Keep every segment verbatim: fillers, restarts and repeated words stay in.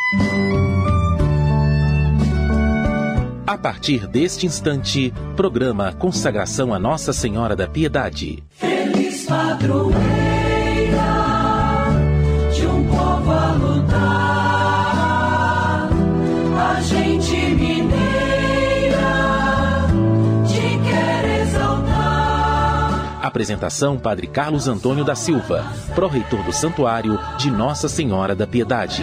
A partir deste instante, programa Consagração a Nossa Senhora da Piedade. Feliz padroeira de um povo a lutar, a gente mineira te quer exaltar. Apresentação: Padre Carlos Antônio da Silva, pró-reitor do Santuário de Nossa Senhora da Piedade.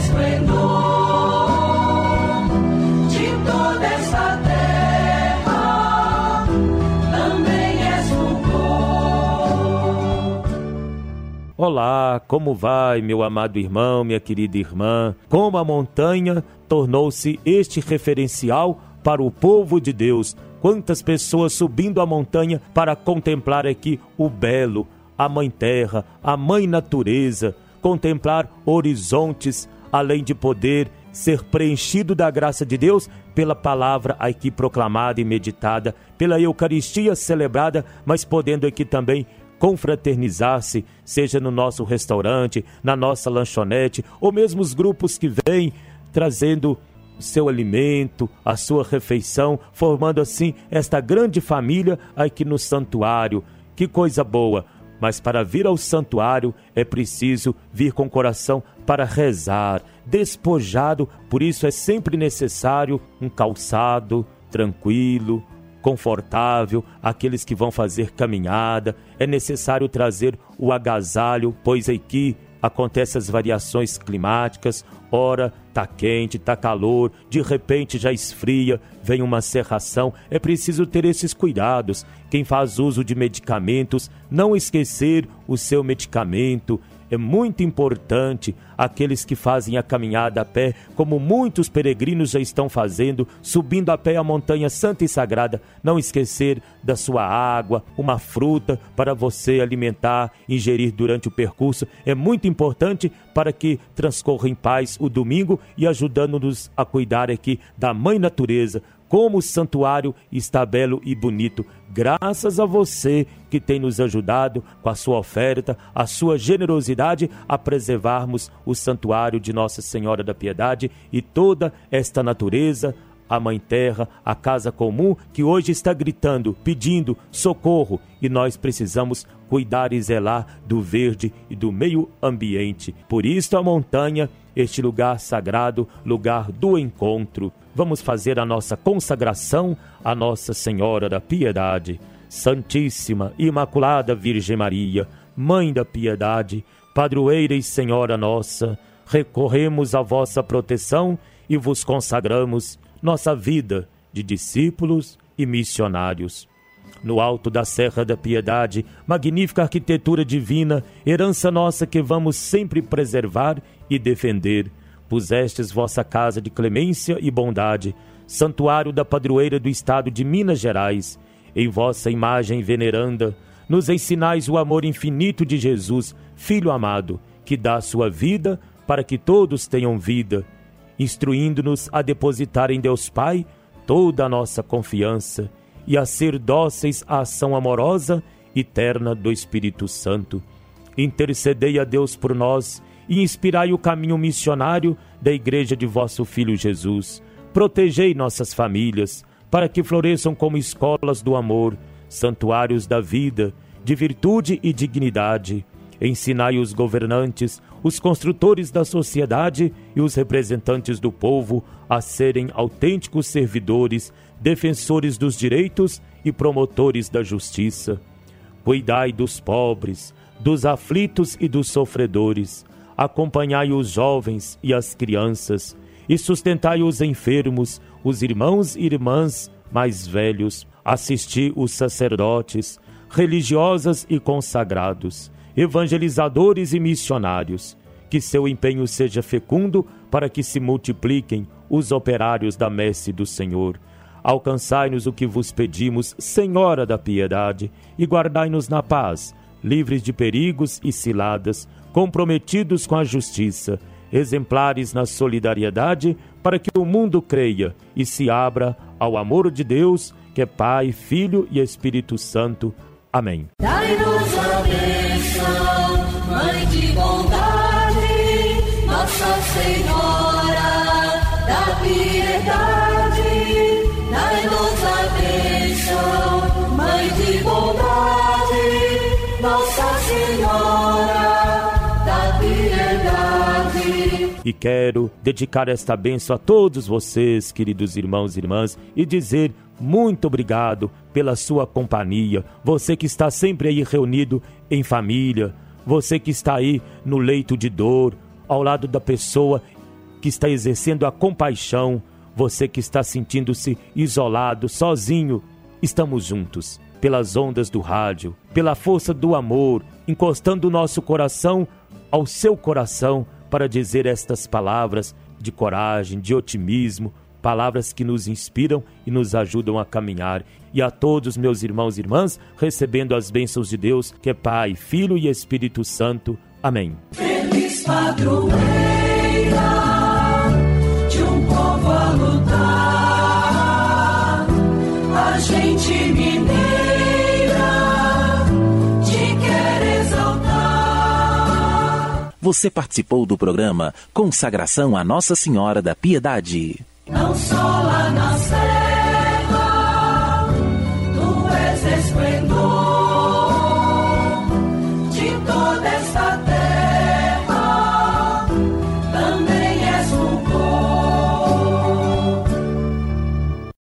Olá, como vai, meu amado irmão, minha querida irmã? Como a montanha tornou-se este referencial para o povo de Deus. Quantas pessoas subindo a montanha para contemplar aqui o belo, a mãe terra, a mãe natureza, contemplar horizontes, além de poder ser preenchido da graça de Deus pela palavra aqui proclamada e meditada, pela Eucaristia celebrada, mas podendo aqui também confraternizar-se, seja no nosso restaurante, na nossa lanchonete, ou mesmo os grupos que vêm trazendo seu alimento, a sua refeição, formando assim esta grande família aqui no santuário. Que coisa boa! Mas para vir ao santuário é preciso vir com o coração para rezar, despojado, por isso é sempre necessário um calçado tranquilo, confortável. Aqueles que vão fazer caminhada, é necessário trazer o agasalho, pois aqui acontecem as variações climáticas, ora tá quente, tá calor, de repente já esfria, vem uma cerração, é preciso ter esses cuidados. Quem faz uso de medicamentos, não esquecer o seu medicamento. É muito importante aqueles que fazem a caminhada a pé, como muitos peregrinos já estão fazendo, subindo a pé a montanha santa e sagrada, não esquecer da sua água, uma fruta para você alimentar, ingerir durante o percurso. É muito importante para que transcorra em paz o domingo e ajudando-nos a cuidar aqui da Mãe Natureza. Como o santuário está belo e bonito, graças a você que tem nos ajudado com a sua oferta, a sua generosidade a preservarmos o santuário de Nossa Senhora da Piedade e toda esta natureza, a Mãe Terra, a casa comum que hoje está gritando, pedindo socorro, e nós precisamos cuidar e zelar do verde e do meio ambiente. Por isso a montanha, este lugar sagrado, lugar do encontro. Vamos fazer a nossa consagração à Nossa Senhora da Piedade. Santíssima, Imaculada Virgem Maria, Mãe da Piedade, Padroeira e Senhora nossa, recorremos à vossa proteção e vos consagramos nossa vida de discípulos e missionários. No alto da Serra da Piedade, magnífica arquitetura divina, herança nossa que vamos sempre preservar e defender. Pusestes vossa casa de clemência e bondade, santuário da padroeira do estado de Minas Gerais. Em vossa imagem veneranda, nos ensinais o amor infinito de Jesus, Filho amado, que dá sua vida para que todos tenham vida, instruindo-nos a depositar em Deus Pai toda a nossa confiança e a ser dóceis à ação amorosa e terna do Espírito Santo. Intercedei a Deus por nós e inspirai o caminho missionário da Igreja de vosso Filho Jesus. Protegei nossas famílias, para que floresçam como escolas do amor, santuários da vida, de virtude e dignidade. Ensinai os governantes, os construtores da sociedade e os representantes do povo a serem autênticos servidores, defensores dos direitos e promotores da justiça. Cuidai dos pobres, dos aflitos e dos sofredores. Acompanhai os jovens e as crianças e sustentai os enfermos, os irmãos e irmãs mais velhos. Assisti os sacerdotes, religiosas e consagrados, evangelizadores e missionários. Que seu empenho seja fecundo para que se multipliquem os operários da messe do Senhor. Alcançai-nos o que vos pedimos, Senhora da Piedade, e guardai-nos na paz, livres de perigos e ciladas, comprometidos com a justiça, exemplares na solidariedade, para que o mundo creia e se abra ao amor de Deus, que é Pai, Filho e Espírito Santo. Amém. Dai-nos a bênção, Mãe de bondade, Nossa Senhora E quero dedicar esta bênção a todos vocês, queridos irmãos e irmãs, e dizer muito obrigado pela sua companhia. Você que está sempre aí reunido em família, você que está aí no leito de dor, ao lado da pessoa que está exercendo a compaixão, você que está sentindo-se isolado, sozinho, estamos juntos, pelas ondas do rádio, pela força do amor, encostando o nosso coração ao seu coração para dizer estas palavras de coragem, de otimismo, palavras que nos inspiram e nos ajudam a caminhar. E a todos meus irmãos e irmãs, recebendo as bênçãos de Deus, que é Pai, Filho e Espírito Santo. Amém. Feliz padroeira de um povo a lutar, a gente mineira te quer exaltar. Você participou do programa Consagração a Nossa Senhora da Piedade. Não só lá na serra, tu és esplendor.